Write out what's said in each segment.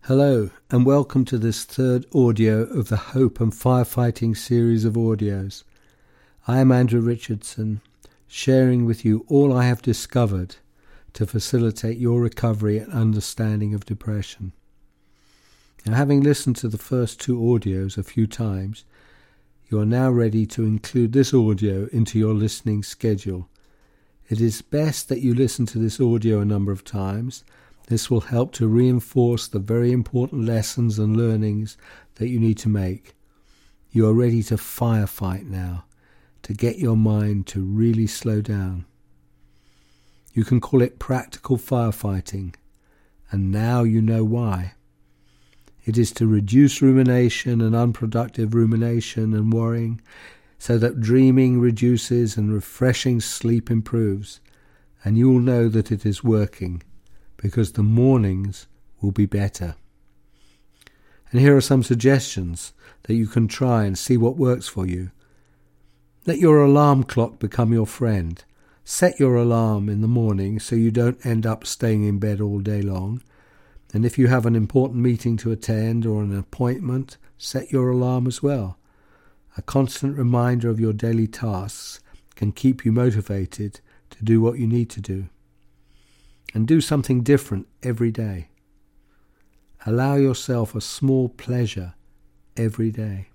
Hello and welcome to this third audio of the Hope and Firefighting series of audios. I am Andrew Richardson, sharing with you all I have discovered to facilitate your recovery and understanding of depression. Now, having listened to the first two audios a few times, you are now ready to include this audio into your listening schedule. It is best that you listen to this audio a number of times. This will help to reinforce the very important lessons and learnings that you need to make. You are ready to firefight now, to get your mind to really slow down. You can call it practical firefighting, and now you know why. It is to reduce rumination and unproductive rumination and worrying, so that dreaming reduces and refreshing sleep improves, and you will know that it is working, because the mornings will be better. And here are some suggestions that you can try and see what works for you. Let your alarm clock become your friend. Set your alarm in the morning so you don't end up staying in bed all day long. And if you have an important meeting to attend or an appointment, set your alarm as well. A constant reminder of your daily tasks can keep you motivated to do what you need to do. And do something different every day. Allow yourself a small pleasure every day.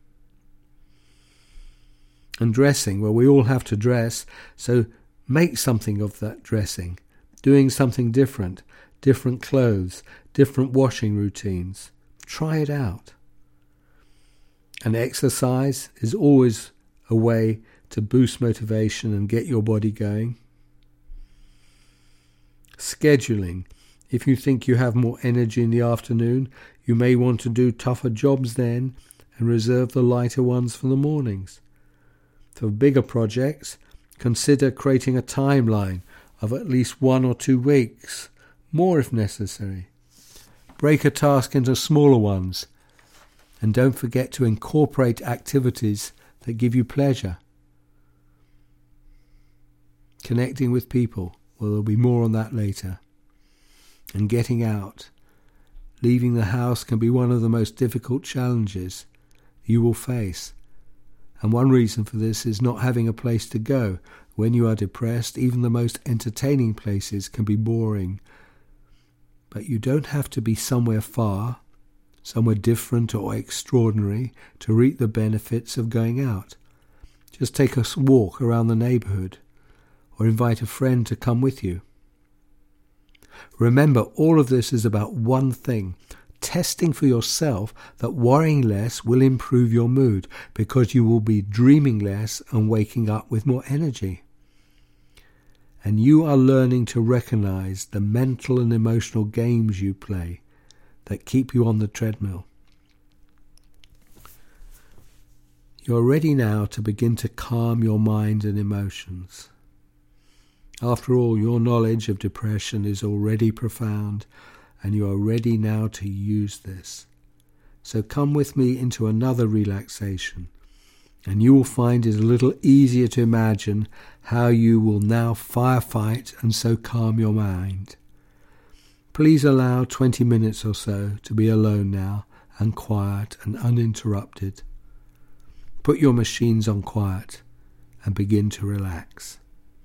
And dressing, well, we all have to dress, so make something of that dressing. Doing something different clothes, different washing routines. Try it out. And exercise is always a way to boost motivation and get your body going. Scheduling. If you think you have more energy in the afternoon, you may want to do tougher jobs then and reserve the lighter ones for the mornings. For bigger projects, consider creating a timeline of at least 1 or 2 weeks, more if necessary. Break a task into smaller ones, and don't forget to incorporate activities that give you pleasure. Connecting with people. Well, there'll be more on that later. And getting out. Leaving the house can be one of the most difficult challenges you will face. And one reason for this is not having a place to go. When you are depressed, even the most entertaining places can be boring. But you don't have to be somewhere far, somewhere different or extraordinary to reap the benefits of going out. Just take a walk around the neighbourhood, or invite a friend to come with you. Remember, all of this is about one thing, testing for yourself that worrying less will improve your mood, because you will be dreaming less and waking up with more energy. And you are learning to recognize the mental and emotional games you play that keep you on the treadmill. You are ready now to begin to calm your mind and emotions. After all, your knowledge of depression is already profound, and you are ready now to use this. So come with me into another relaxation, and you will find it a little easier to imagine how you will now firefight and so calm your mind. Please allow 20 minutes or so to be alone now, and quiet and uninterrupted. Put your machines on quiet and begin to relax.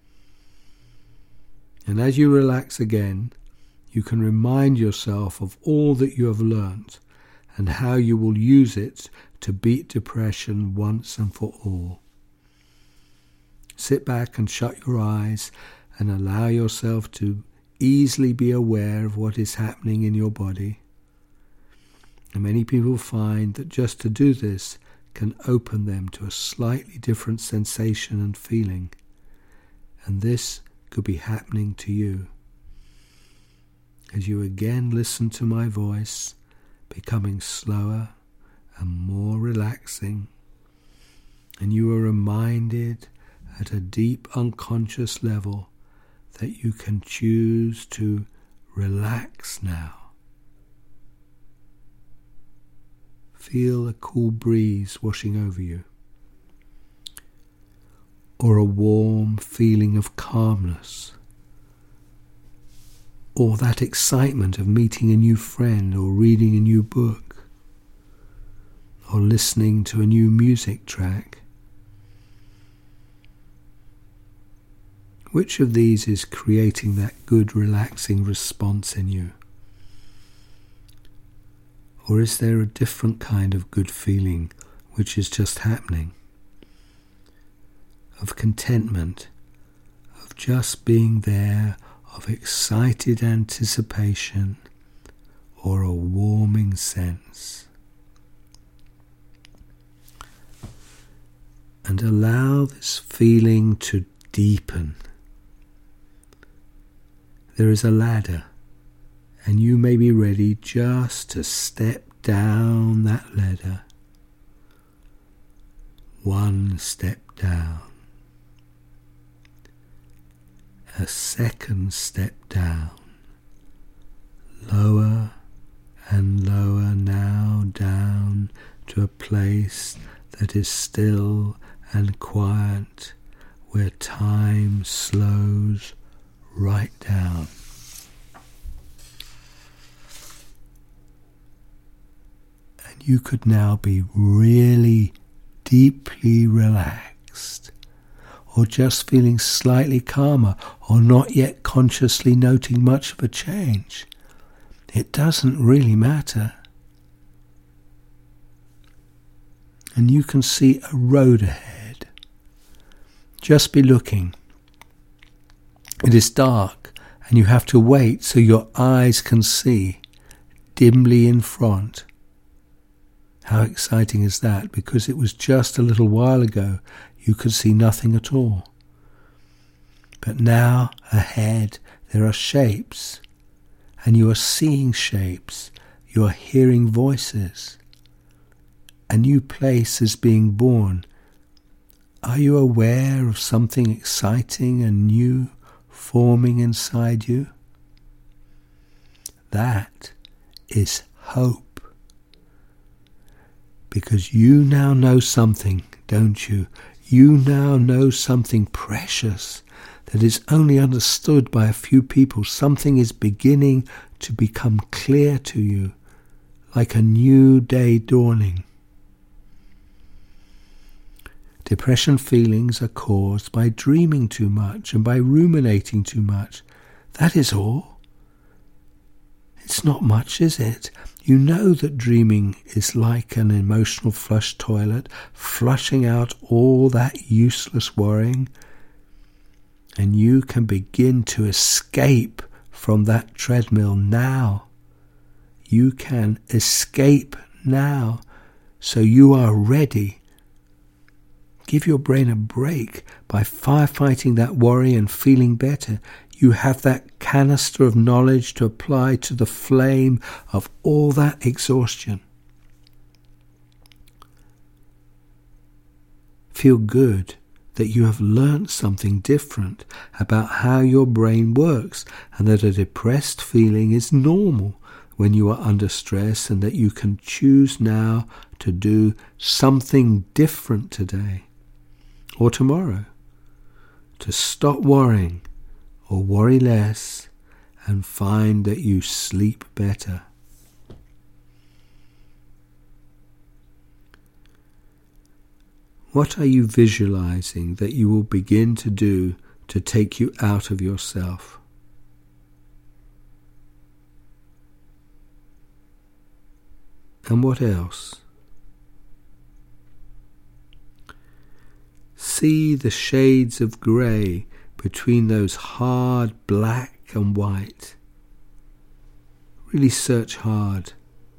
And as you relax again, you can remind yourself of all that you have learnt and how you will use it to beat depression once and for all. Sit back and shut your eyes and allow yourself to easily be aware of what is happening in your body. And many people find that just to do this can open them to a slightly different sensation and feeling. And this could be happening to you. As you again listen to my voice, becoming slower and more relaxing, and you are reminded at a deep unconscious level that you can choose to relax now. Feel a cool breeze washing over you, or a warm feeling of calmness. or that excitement of meeting a new friend or reading a new book or listening to a new music track? Which of these is creating that good, relaxing response in you? Or is there a different kind of good feeling which is just happening? Of contentment, of just being there, of excited anticipation, or a warming sense. And allow this feeling to deepen. There is a ladder, and you may be ready just to step down that ladder. One step down. A second step down. Lower and lower now, down to a place that is still and quiet, where time slows right down. And you could now be really deeply relaxed, or just feeling slightly calmer, or not yet consciously noting much of a change. It doesn't really matter. And you can see a road ahead. Just be looking. It is dark, and you have to wait so your eyes can see dimly in front. How exciting is that? Because it was just a little while ago you could see nothing at all. But now ahead there are shapes, and you are seeing shapes, you are hearing voices. A new place is being born. Are you aware of something exciting and new forming inside you? That is hope. Because you now know something, don't you? You now know something precious that is only understood by a few people. Something is beginning to become clear to you, like a new day dawning. Depression feelings are caused by dreaming too much and by ruminating too much. That is all. It's not much, is it? You know that dreaming is like an emotional flush toilet, flushing out all that useless worrying, and you can begin to escape from that treadmill now. You can escape now, so you are ready. Give your brain a break by firefighting that worry and feeling better. You have that canister of knowledge to apply to the flame of all that exhaustion. Feel good that you have learnt something different about how your brain works, and that a depressed feeling is normal when you are under stress, and that you can choose now to do something different today or tomorrow, to stop worrying or worry less and find that you sleep better. What are you visualizing that you will begin to do to take you out of yourself? And what else? See the shades of grey between those hard black and white. Really search hard.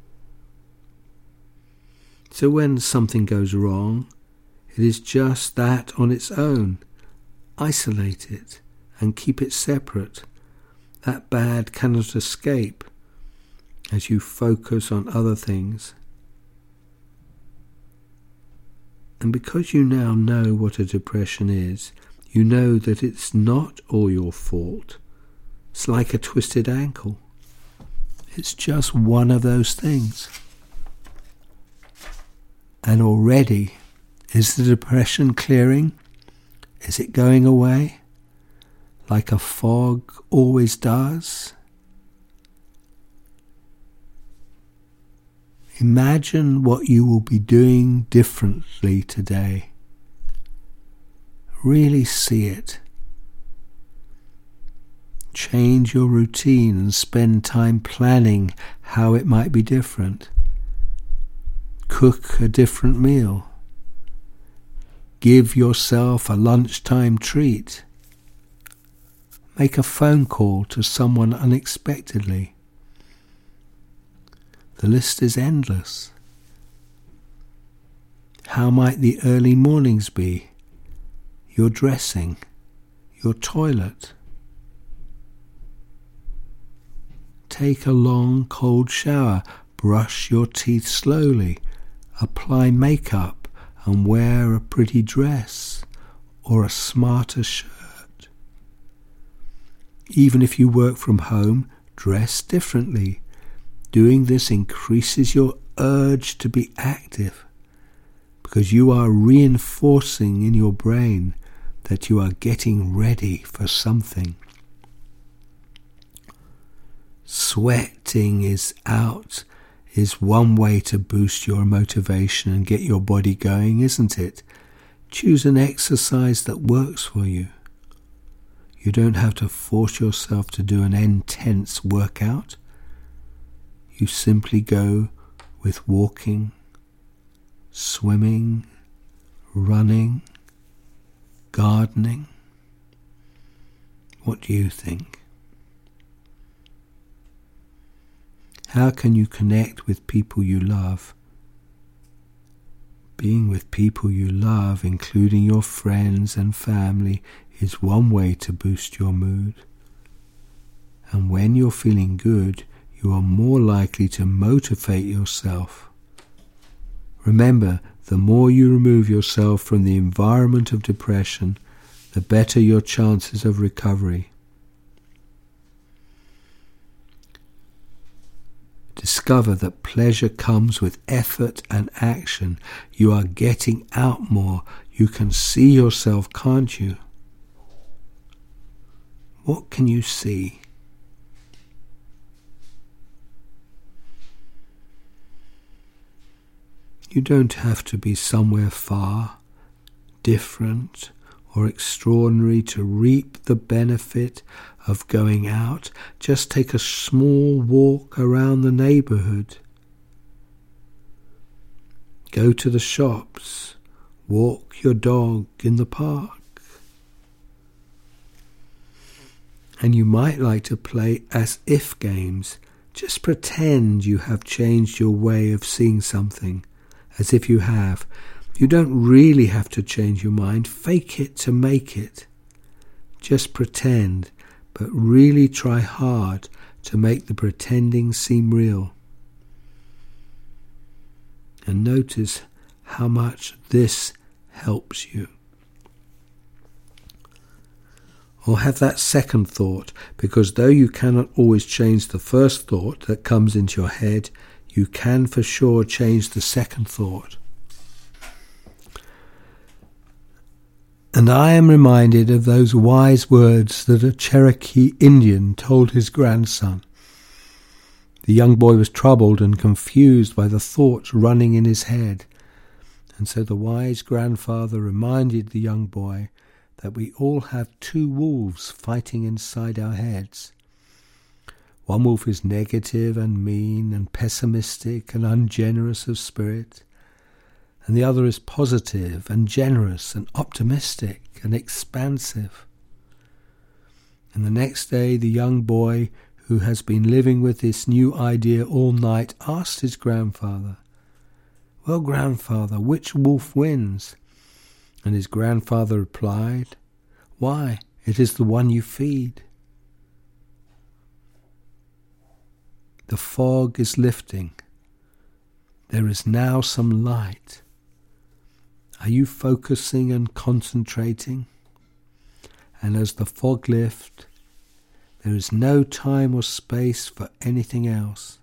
So when something goes wrong, it is just that on its own. Isolate it and keep it separate. That bad cannot escape as you focus on other things. And because you now know what a depression is, you know that it's not all your fault. It's like a twisted ankle. It's just one of those things. And already, is the depression clearing? Is it going away? Like a fog always does? Imagine what you will be doing differently today. Really see it. Change your routine and spend time planning how it might be different. Cook a different meal. Give yourself a lunchtime treat. Make a phone call to someone unexpectedly. The list is endless. How might the early mornings be? Your dressing, your toilet. Take a long cold shower, brush your teeth slowly, apply makeup and wear a pretty dress or a smarter shirt. Even if you work from home, dress differently. Doing this increases your urge to be active because you are reinforcing in your brain that you are getting ready for something. Sweating is one way to boost your motivation and get your body going, isn't it? Choose an exercise that works for you. You don't have to force yourself to do an intense workout. You simply go with walking, swimming, running, gardening. What do you think? How can you connect with people you love? Being with people you love, including your friends and family, is one way to boost your mood. And when you're feeling good, you are more likely to motivate yourself. Remember, the more you remove yourself from the environment of depression, the better your chances of recovery. Discover that pleasure comes with effort and action. You are getting out more. You can see yourself, can't you? What can you see? You don't have to be somewhere far, different, or extraordinary to reap the benefit of going out. Just take a small walk around the neighbourhood. Go to the shops. Walk your dog in the park. And you might like to play as-if games. Just pretend you have changed your way of seeing something, as if you have. You don't really have to change your mind. Fake it to make it. Just pretend, but really try hard to make the pretending seem real. And notice how much this helps you. Or have that second thought, because though you cannot always change the first thought that comes into your head, you can for sure change the second thought. And I am reminded of those wise words that a Cherokee Indian told his grandson. The young boy was troubled and confused by the thoughts running in his head. And so the wise grandfather reminded the young boy that we all have two wolves fighting inside our heads. One wolf is negative and mean and pessimistic and ungenerous of spirit, and the other is positive and generous and optimistic and expansive. And the next day the young boy, who has been living with this new idea all night, asked his grandfather, "Well, grandfather, which wolf wins?" And his grandfather replied, "Why, it is the one you feed." The fog is lifting. There is now some light. Are you focusing and concentrating? And as the fog lifts, there is no time or space for anything else.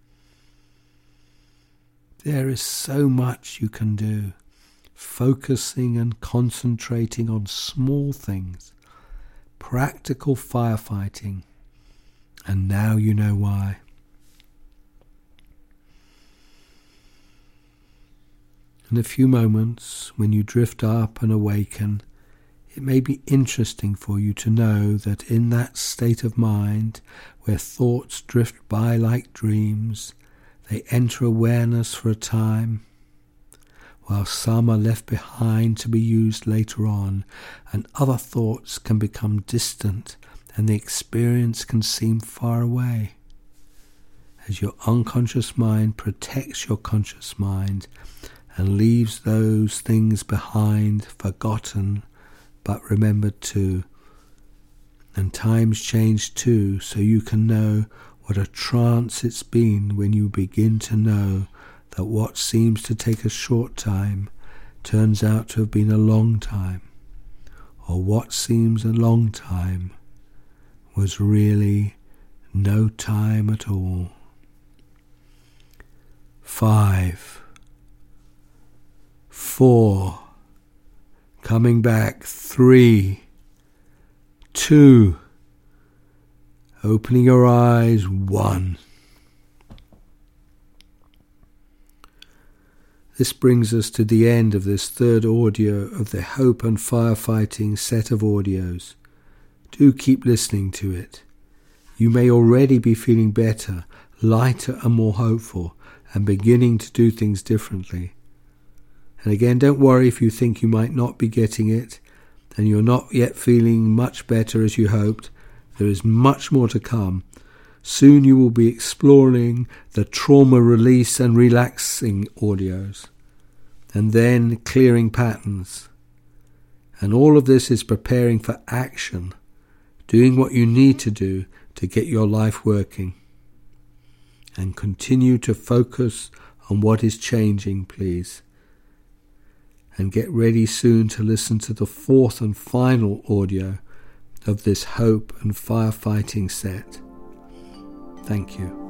There is so much you can do, focusing and concentrating on small things, practical firefighting, and now you know why. In a few moments, when you drift up and awaken, it may be interesting for you to know that in that state of mind where thoughts drift by like dreams, they enter awareness for a time, while some are left behind to be used later on, and other thoughts can become distant and the experience can seem far away. As your unconscious mind protects your conscious mind and leaves those things behind, forgotten but remembered too. And times change too, so you can know what a trance it's been when you begin to know that what seems to take a short time turns out to have been a long time, or what seems a long time was really no time at all. 5, 4, coming back, 3, 2, opening your eyes, 1. This brings us to the end of this third audio of the Hope and Firefighting set of audios. Do keep listening to it. You may already be feeling better, lighter and more hopeful, and beginning to do things differently. And again, don't worry if you think you might not be getting it and you're not yet feeling much better as you hoped. There is much more to come. Soon you will be exploring the trauma release and relaxing audios, and then clearing patterns. And all of this is preparing for action, doing what you need to do to get your life working. And continue to focus on what is changing, please. And get ready soon to listen to the fourth and final audio of this Hope and Firefighting set. Thank you.